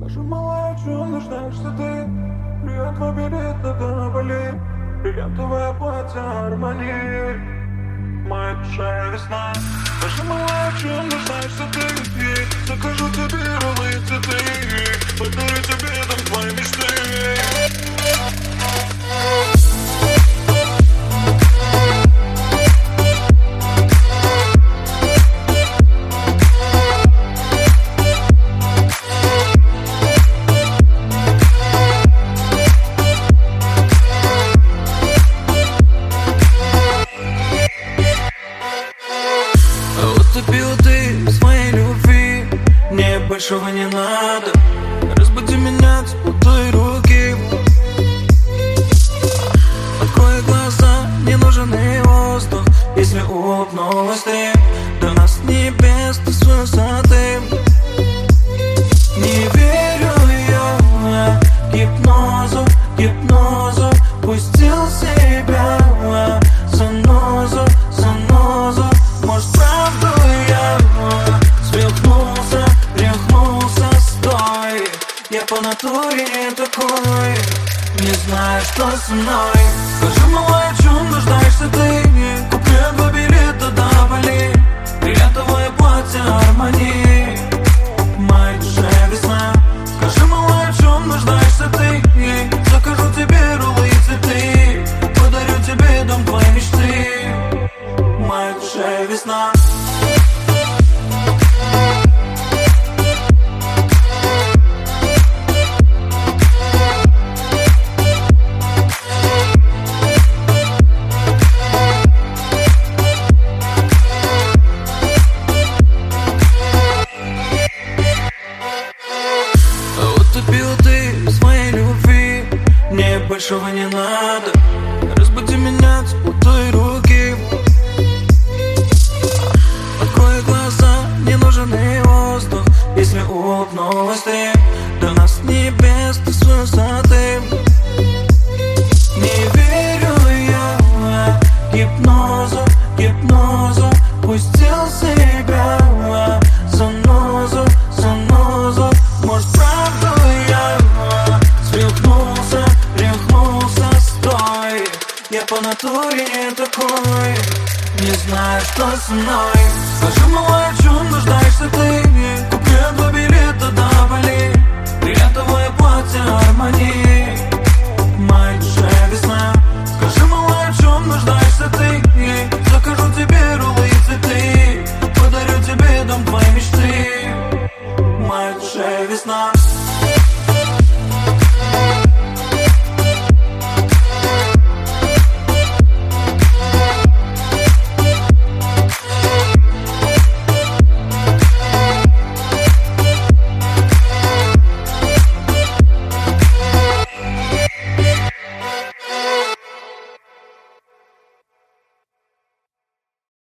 Скажи, малая, чего нуждаешься ты? Привет, твой билет на Бали. Бриллиантовое платье Армани. Моя душа весна. Скажи, малая, чего нуждаешься ты? Закажу тебе роллы и цветы. Подарю тебе дом твоей мечты. Уступил ты своей любви, мне большего не надо. Разбуди меня теплотой руки. Открой глаза, не нужен и воздух. Если улыбнулась ты, до нас небес ты с высоты. Не верю я гипнозу, пустил себя занозу. Может, правду я свихнулся, рехнулся, стой. Я по натуре не такой, не знаю, что со мной. Скажи, малая, в чем нуждаешься ты? Куплю два билета до Бали. Бриллиантовое платье Армани. Моя душа весна. Скажи, малая, в чем нуждаешься ты? Закажу тебе роллы и цветы. Подарю тебе дом твоей мечты. Моя душа весна. Утопил ты в своей любви, мне большего не надо. Разбуди меня теплотой руки. Открой глаза, не нужен и воздух. Если улыбнулась ты, до нас небес ты с высоты. Не верю я гипнозу, пустил себя занозу. Может, правду я свихнулся, рехнулся, стой. Я по натуре не такой, не знаю, что со мной. Скажи, малая,